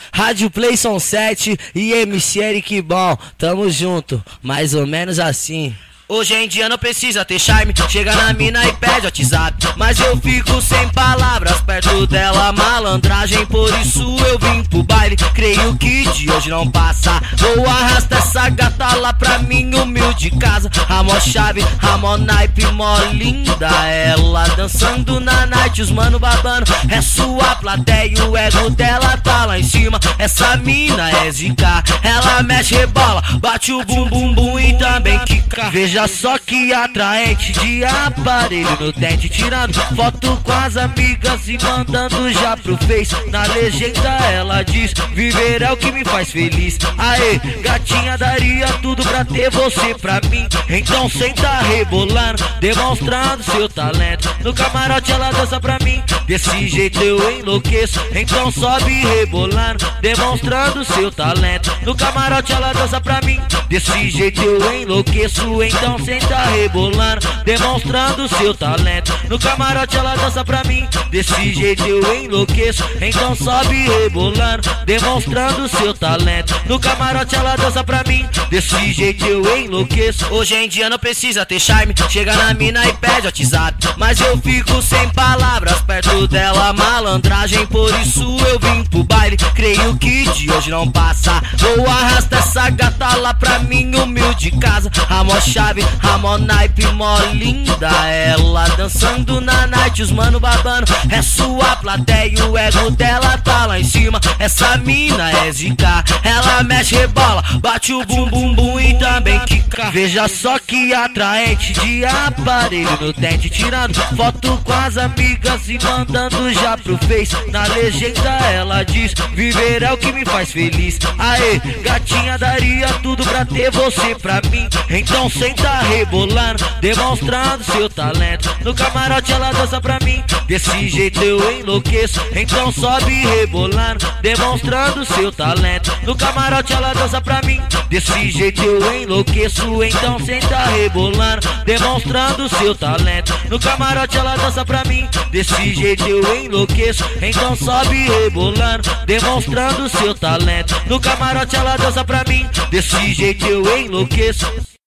Rádio Playson 7 e MC Eric Bom, tamo junto, mais ou menos assim. Hoje em dia não precisa ter charme, chega na mina e pede WhatsApp, mas eu fico sem palavras perto dela, malandragem, por isso eu vim pro baile. Creio que de hoje não passa, vou arrastar essa gata lá pra minha humilde casa. A mó chave, a mó naipe, mó linda, ela dançando na night, os mano babando, é sua plateia e o ego dela tá lá em cima. Essa mina é zica, ela mexe, rebola, bate o bum bum bum e também quica. Veja só que atraente, de aparelho no dente, tirando foto com as amigas e mandando já pro Face. Na legenda ela diz: viver é o que me faz feliz. Aê, gatinha, daria tudo pra ter você pra mim. Então senta rebolando, demonstrando seu talento. No camarote ela dança pra mim, desse jeito eu enlouqueço. Então sobe rebolando, demonstrando seu talento. No camarote ela dança pra mim, desse jeito eu enlouqueço. Então senta rebolando, demonstrando seu talento. No camarote ela dança pra mim, desse jeito eu enlouqueço. Então sobe rebolando, demonstrando seu talento. No camarote ela dança pra mim, desse jeito eu enlouqueço. Hoje em dia não precisa ter charme, chega na mina e pede WhatsApp, mas eu fico sem palavras perto dela, malandragem, por isso eu vim pro baile. Creio que de hoje não passa, vou arrastar essa gata lá pra minha humilde casa. A mó chave, a mó naipe, mó linda, ela dançando na night, os mano babando, é sua plateia e o ego dela tá lá em cima. Essa mina é zica, ela mexe, rebola, bate o bum bum bum e também quica. Veja só que atraente, de aparelho no dente, tirando foto com as amigas e mandando já pro Face. Na legenda ela diz: viver é o que me faz feliz. Aê, gatinha, daria tudo pra ter você pra mim. Então senta rebolando, demonstrando seu talento. No camarote ela dança pra mim, desse jeito eu enlouqueço. Então sobe rebolando, demonstrando seu talento. No camarote ela dança pra mim, desse jeito eu enlouqueço. Então senta rebolando, demonstrando seu talento. No camarote ela dança pra mim, desse jeito eu enlouqueço. Então sobe rebolando, demonstrando seu talento. No camarote ela dança pra mim, desse jeito eu enlouqueço.